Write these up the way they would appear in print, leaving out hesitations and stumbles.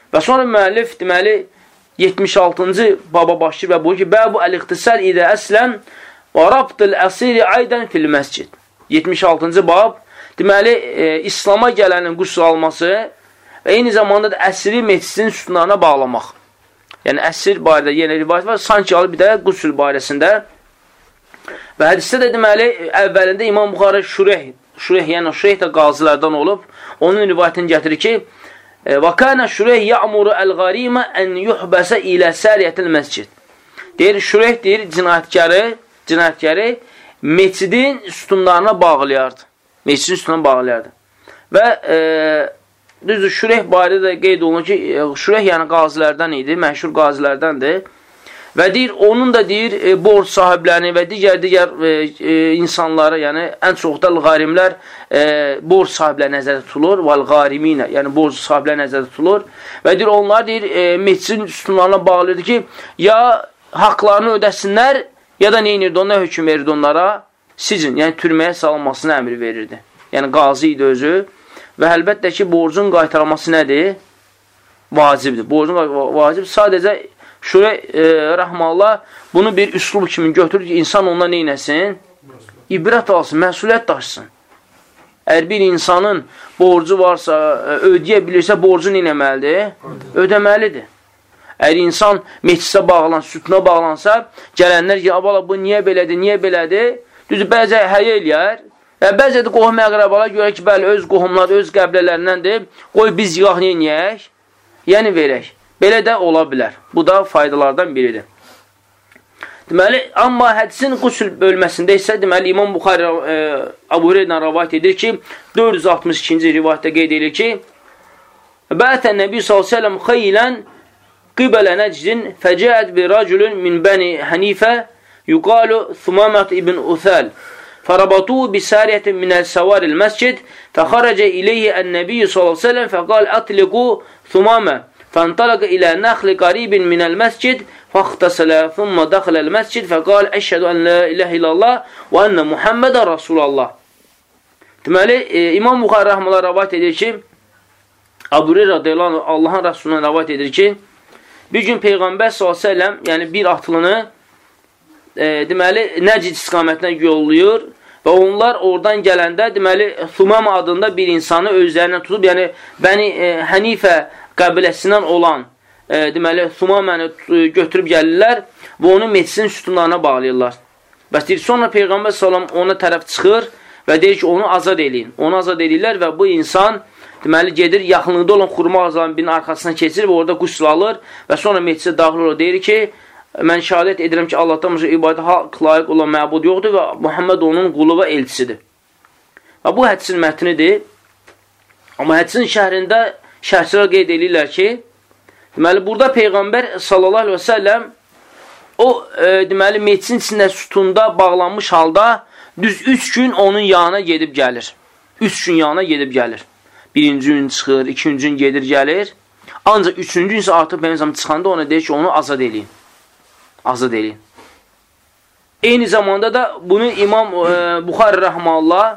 Və sonra müəllif deməli 76-cı baba başlayır və buyur ki, Bəbu əl-iqtisal idə əslən və rabdil əsiri aydən fil məscid. 76-cı bab, deməli, İslama gələnin qüsl alması və eyni zamanda da əsiri meclisin sütunlarına bağlamaq. Yəni, əsir barədə yenə rivayət var, sanki alıb bir də qüsl barəsində. Və hədisdə də deməli, əvvəlində İmam Buxarı Şureyh, yəni Şureyh də qazilərdən olub, onun rivayətini gətirir ki, və kənə Şureyh ya'muru əl-qarimə ən yuhbəsə ilə səriyyətil məscid. Deyir, Şureyh deyir, cinayətkarı meçidin sütunlarına bağlayardı. Meçidin sütunlarına bağlayardı. Və düzdür, Şureyh barədə də qeyd olunur ki, Şureyh yəni qazilərdən idi, məşhur qazilərdəndir. Və deyir, onun da deyir, borc sahiblərini və digər insanları, yəni ən çox da qarimlər borc sahibləri nəzərdə tutulur, vəl-qariminə, yəni borc sahibləri nəzərdə tutulur. Və deyir, onlar deyir, meçidin sütunlarına bağlayırdı ki, ya haqlarını ödəsinlər, ya da neynirdi, ona hökm verirdi onlara, sicin, yəni türməyə salınmasını əmr verirdi. Yəni qazi idi özü. Və əlbəttə ki, borcun qaytarılması nədir? Vacibdir. Borcun vacib sadəcə Şurey rəhməllah bunu bir üslub kimi götürür ki, insan ondan neynəsin? İbrət alsın, məsuliyyət daşısın. Əgər bir insanın borcu varsa, ödəyə bilirsə, borcu neynəməlidir? Ödəməlidir. Əgər insan meclisə bağlan, sütuna bağlansa, gələnlər ki, abala bu niyə belədir? Düzdür, bəzə həyə eləyər. Bəzə də qohum əqrabalar görə ki, bəli, öz qohumlar, öz qəblələrindəndir. Qoy biz yığaq neyək? Yəni verək. Belə də ola bilər. Bu da faydalardan biridir. Deməli, amma hədisin qüsl bölməsində isə, deməli, İmam Buxari Əbu Hüreyrədən rivayət edir ki, 462-ci rivayətdə qeyd edir ki, Bətən Nəbi s.ə.v xeylən qibələ nəcdin fəcəət bir racülün min bəni hənifə yuqalu Thumamət ibn Uthal فربطوه بسارية من السوار المسجد فخرج إليه النبي صلى الله عليه وسلم فقال أطلقوا ثمامة فانطلق إلى نخل قريب من المسجد فاغتسل ثم دخل المسجد فقال أشهد أن لا إله إلا الله وأن محمد رسول الله. Deməli, İmam Buxari rəhməllah rəvayət edir ki, Əbu Hüreyrə radiyallahu anh Allahın Rəsulundan rəvayət edir ki, bir gün Peyğəmbər s.ə.v yəni bir atlını deməli, Nəcid istiqamətinə yollayır və onlar oradan gələndə, deməli, Thumam adında bir insanı özlərindən tutub, yəni, Bəni Hənifə qəbiləsindən olan, deməli, Thumaməni götürüb gəlirlər və onu meclisin sütunlarına bağlayırlar. Bəs deyir, sonra Peyğəmbər s.ə.v ona tərəf çıxır və deyir ki, onu azad eləyin. Onu azad eləyirlər və bu insan, deməli, gedir, yaxınlıqda olan xurma ağaclarının birinin arxasına keçir və orada qüsl alır və sonra meclisə daxil olur. Deyir ki, mən şəhadət edirəm ki, Allahdan başqa ibadətə haqq layiq olan məbud yoxdur və Muhammed onun qulu və elçisidir. Və bu hədisin mətnidir. Amma hədisin şərhində şərhçilər qeyd edirlər ki, deməli, burada Peyğəmbər sallallahu aleyhi və səlləm o, deməli, meclisin içində sütunda bağlanmış halda düz 3 gün onun yanına gedib gəlir. 3 gün yanına gedib gəlir. Birinci gün çıxır, ikinci gün gedir, gəlir. Ancaq üçüncü gün isə artıq Peyğəmbər çıxanda ona deyir ki, onu azad eləyin. Azad eləyin. Eyni zamanda da bunu İmam Buxari rəhməllah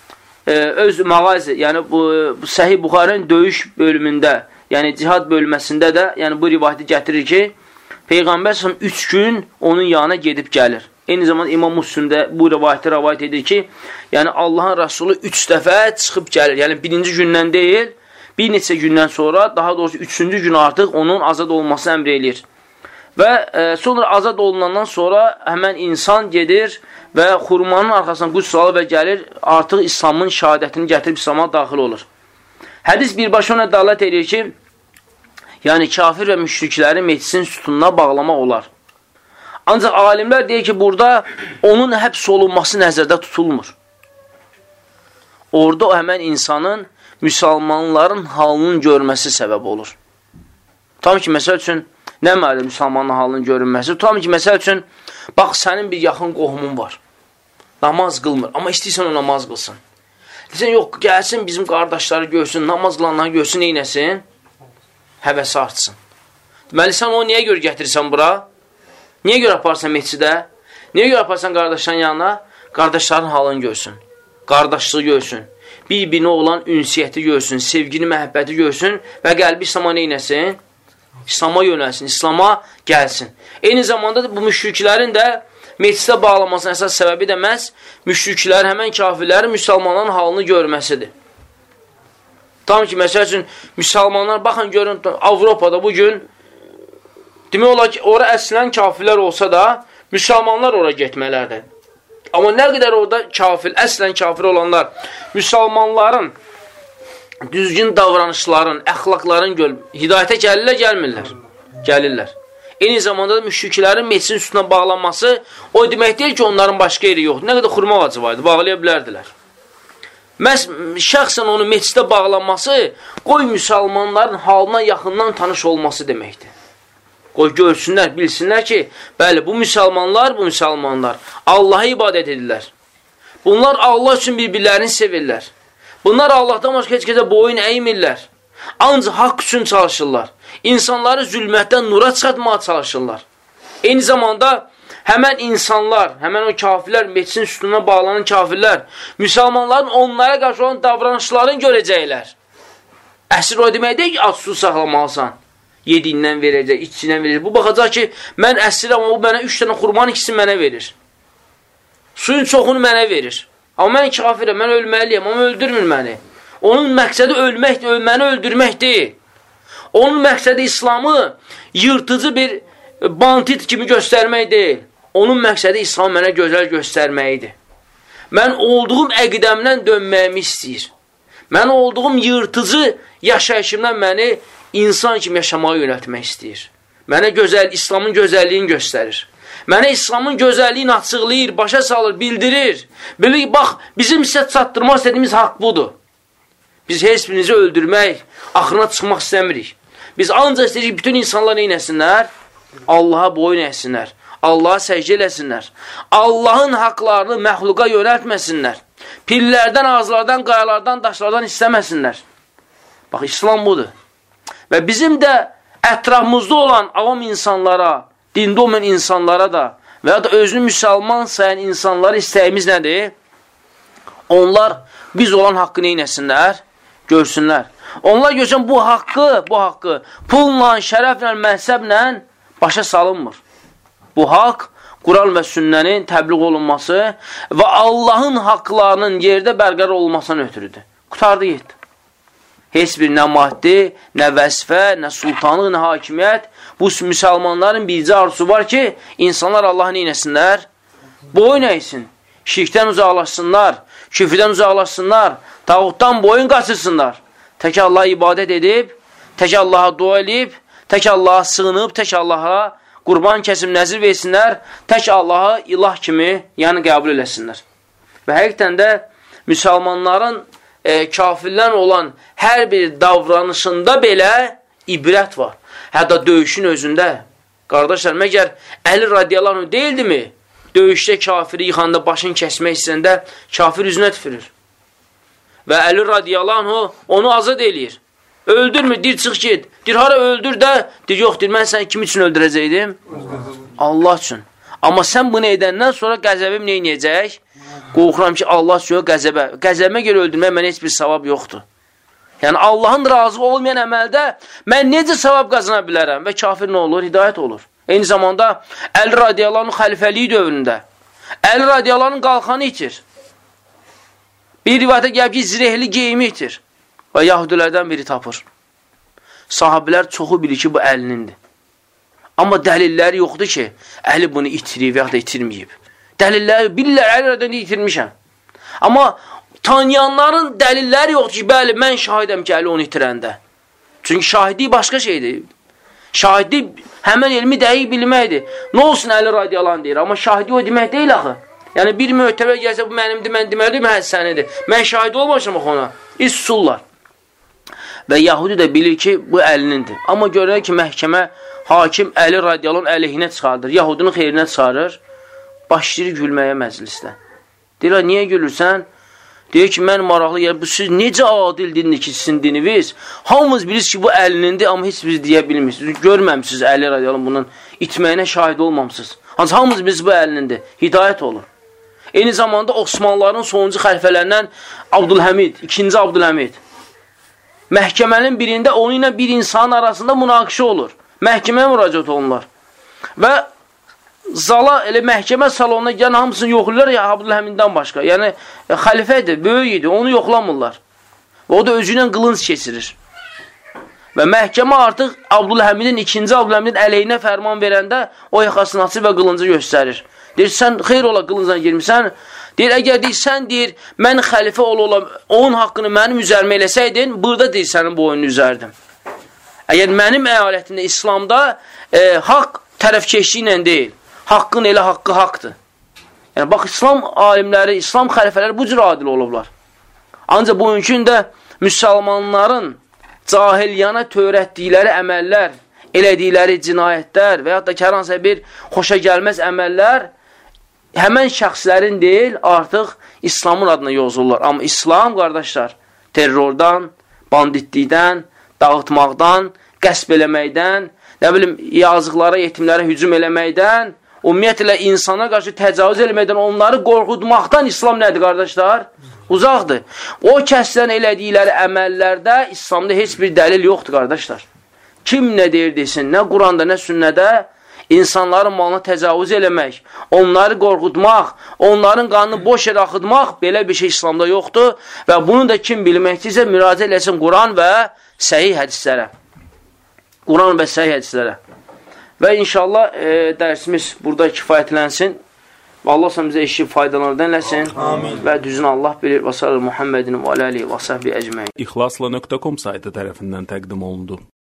öz mağazi, yəni bu Səhih Buxarinin döyüş bölümündə, yəni cihad bölməsində də yəni bu rivayəti gətirir ki, Peyğəmbər 3 gün onun yanına gedib gəlir. Eyni zamanda İmam Müslimdə bu rivayəti rivayət edir ki, yəni Allahın Rəsulu 3 dəfə çıxıb gəlir. Yəni birinci gündən deyil, bir neçə gündən sonra, daha doğrusu 3-cü gün artıq onun azad olmasını əmr eləyir. Və sonra azad olunandan sonra həmən insan gedir və xurmanın arxasından qüsl alır və gəlir, artıq İslamın şəhadətini gətirib İslama daxil olur. Hədis birbaşa ona dəlalət edir ki, yəni kafir və müşrikləri meclisin sütununa bağlamaq olar. Ancaq alimlər deyir ki, burada onun həbs olunması nəzərdə tutulmur. Orada o həmən insanın müsəlmanların halının görməsi səbəb olur. Tam ki, məsəl üçün, nə məlidir müsəlmanın halının görünməsi? Tam ki, məsəl üçün, bax, sənin bir yaxın qohumun var. Namaz qılmır, amma istəyirsən o namaz qılsın. Deyirsən, yox, gəlsin bizim qardaşları görsün, namaz qılanları görsün, neynəsin? Həvəsi artsın. Deməli, sən onu niyə görə gətirirsən bura? Niyə görə aparsan meclidə? Niyə görə aparsan qardaşların yanına? Qardaşların halını görsün. Qardaşlığı görsün. bir-birinə olan ünsiyyəti görsün, sevgini, məhəbbəti görsün və qəlbi İslam'a neynəsin? İslam'a yönəlsin, İslam'a gəlsin. Eyni zamanda bu müşriklərin də meclisə bağlamasının əsas səbəbi də məhz müşriklər, həmən kafirlərin müsəlmanların halını görməsidir. Tam ki, məsəl üçün, müsəlmanlar, baxın, görün, Avropada bugün demək olar ki, ora əslən kafirlər olsa da, müsəlmanlar ora getmələrdir. Amma nə qədər orada kafir, əslən kafir olanlar, müsəlmanların düzgün davranışların, əxlaqların hidayətə gəlirlər, gəlmirlər? Gəlirlər. Eyni zamanda da müşriklərin meclisin üstünə bağlanması o demək deyil ki, onların başqa yeri yoxdur. Nə qədər xurma ağacı vardı, bağlaya bilərdilər. Məhz şəxsən onun meclisdə bağlanması qoy müsəlmanların halına yaxından tanış olması deməkdir. Qoy görsünlər, bilsinlər ki, bəli, bu müsəlmanlar Allah'a ibadət edirlər. Bunlar Allah üçün bir-birlərini sevirlər. Bunlar Allahdan başqa heç kəsə boyun əymirlər. Ancaq haqq üçün çalışırlar. İnsanları zülmətdən nura çıxartmağa çalışırlar. Eyni zamanda həmən insanlar, həmən o kafirlər, meclisin üstünə bağlanan kafirlər, müsəlmanların onlara qarşı olan davranışlarını görəcəklər. Əsr o demək deyil ki, az su saxlamalısan. Yediyindən verəcək, içindən verəcək. Bu baxacaq ki, mən əsirəm, o mənə 3 dənə xurmanın ikisini mənə verir. Suyun çoxunu mənə verir. Amma mən kafirəm, mən ölməliyəm, amma öldürmür məni. Onun məqsədi ölməkdir, məni öldürmək deyil. Onun məqsədi İslamı yırtıcı bir bantit kimi göstərmək deyil. Onun məqsədi İslamı mənə gözəl göstərməyidir. Mən olduğum əqidəmdən dönməyimi istəyir. Mən olduğum yırtıcı yaşayışımdan məni insan kimi yaşamağa yönəltmək istəyir. Mənə İslamın gözəlliyini göstərir. Mənə İslamın gözəlliyini açıqlayır, başa salır, bildirir. Bilir, bax, bizim sizə çatdırmaq istədiyimiz haqq budur. Biz heç birinizi öldürmək, axırına çıxmaq istəmirik. Biz ancaq istəyirik, bütün insanlar neynəsinlər? Allaha boyun əysinlər. Allaha səcdə eləsinlər. Allahın haqlarını məxluqa yönəltməsinlər. Pillərdən, ağızlardan, qayalardan, daşlardan istəməsinlər. Bax, İslam budur. Və bizim də ətrafımızda olan avam insanlara, dində olmayan insanlara da və ya da özünü müsəlman sayan insanlara istəyimiz nədir? Onlar biz olan haqqı neynəsinlər? Görsünlər. Onlar görsən bu haqqı pulla, şərəflə, məhsəblə başa salınmır. Bu haqq Quran və sünnənin təbliğ olunması və Allahın haqlarının yerdə bərqərar olmasına ötürüdür. Qutardı, yetdi. Heç bir nə maddi, nə vəzifə, nə sultanlıq, nə hakimiyyət. Bu müsəlmanların bircə arzusu var ki, insanlar Allah'ı neynəsinlər? Boyun əysin. Şirkdən uzaqlaşsınlar, küfrdən uzaqlaşsınlar, tağutdan boyun qaçırsınlar. Tək Allah'a ibadət edib, tək Allah'a dua edib, tək Allah'a sığınıb, tək Allah'a qurban kəsim nəzir versinlər, tək Allah'a ilah kimi, yəni qəbul eləsinlər. Və həqiqətən də müsəlmanların kafirlər olan hər bir davranışında belə ibrət var. Hətta döyüşün özündə. Qardaşlar, məgər Əli radiyallahu anh deyildi mi? Döyüşdə kafiri yıxanda başını kəsmək istəyəndə kafir üzünə tüfürür. Və Əli radiyallahu anh onu azad eləyir. Öldürmür, deyir, çıx get. Deyir, hara öldür də? Deyir, yox, deyir, mən səni kim üçün öldürəcəkdim? Allah üçün. Amma sən bunu edəndən sonra qəzəbim neynəyəcək? Qorxuram ki, Allah üçün qəzəbimə görə öldürmək mənə heç bir savab yoxdur. Yəni, Allahın razı olmayan əməldə mən necə savab qazana bilərəm? Və kafir nə olur? Hidayət olur. Eyni zamanda Əli radiyallahu anh xəlifəliyi dövründə Əli radiyallahu anh qalxanı itir. Bir rivayətə gəlib ki, zirehli geyimi itir. Və yahudilərdən biri tapır. Sahabilər çoxu bilir ki, bu Əlinindir. Amma dəlilləri yoxdur ki, Əli bunu itirib ya da itirməyib. Dəlilləri bilirlər, Əli radiyallahu itirmişəm. Amma tanıyanların dəlilləri yoxdur ki, bəli, mən şahidəm ki, Əli onu itirəndə. Çünki şahidlik başqa şeydir. Şahidlik həmən elmi dəqiq bilməkdir. Nə olsun Əli radiyallahu deyir, amma şahidlik o demək deyil axı. Yəni bir möhtəbər gəlsə, bu mənimdir, mən deməliyim, hə, sənidir. Mən şahid olmamışam ona. İssullar. Və Yahudi də bilir ki, bu Əlinindir. Amma görür ki, məhkəmə hakim Əli radiyallahu əleyhinə çıxardır, Yahudinin xeyrinə çıxarır, başlayır gülməyə məclisdə. Deyirlər, niyə gülürsən? Deyir ki, mən maraqlı yer, bu siz necə adil dindir ki, sizin dininiz? Hamımız bilirsiniz ki, bu Əlinindir, amma heç biz deyə bilmirsiniz. Görməmişsiniz Əli radiyallahu bunun itməyinə şahid olmamışsınız. Ancaq hamımız bilirsiniz bu Əlinindir. Hidayət olur. Eyni zamanda Osmanlıların sonuncu xəlifələrindən Abdülhəmid, ikinci Abdülhəmid. Məhkəmənin birində onu ilə bir insanın arasında münaqişə olur. Məhkəməyə müraciət olunurlar. Və zala, elə məhkəmə salonuna gələn hamısını yoxlayırlar ya Abdülhəmiddən başqa. Yəni, xəlifə idi, böyük idi, onu yoxlamırlar. Və o da özü ilə qılınc keçirir. Və məhkəmə artıq Abdülhəmidin, ikinci Abdülhəmidin əleyhinə fərman verəndə o yaxasını açır və qılıncı göstərir. Deyir, sən xeyr ola qılıncına girmişsən. Deyir, əgər deyir, sən deyir, mən xəlifə ola, onun haqqını mənim üzərimə eləsəydin, burada deyir, sənin boynunu üzərdim. Əgər mənim əyalətimdə, İslamda haqq tərəfkeşliyi ilə deyil, haqqın elə haqqı haqdır. Yəni, bax, İslam alimləri, İslam xəlifələri bu cür adil olublar. Ancaq bugünkü də müsəlmanların cahiliyana törətdikləri əməllər, elədikləri cinayətlər və yaxud da ki, hər hansısa bir xoşa gəlməz əməllər həmən şəxslərin deyil, artıq İslamın adına yozulurlar. Amma İslam, qardaşlar, terrordan, banditlikdən, dağıtmaqdan, qəsb eləməkdən, nə bilim, yazıqlara, yetimlərə hücum eləməkdən, ümumiyyətlə insana qarşı təcavüz eləməkdən, onları qorxutmaqdan İslam nədir, qardaşlar? Uzaqdır. O kəsdən elədikləri əməllərdə İslamda heç bir dəlil yoxdur, qardaşlar. Kim nə deyir desin, nə Quranda, nə sünnədə insanların malına təcavüz eləmək, onları qorxutmaq, onların qanını boş yerə axıtmaq, belə bir şey İslamda yoxdur və bunu da kim bilməkdirsə müraciət eləsin Quran və səhih hədislərə. Quran və səhih hədislərə. Və inşallah dərsimiz burada kifayətlənsin. Və Allah bizə eşib faydalardan eləsin. Amin. Və düzünü Allah bilir. Və sallallahu Muhammedin və aləlihi və səhbi əcməin. İxlasla.com saytı tərəfindən təqdim olundu.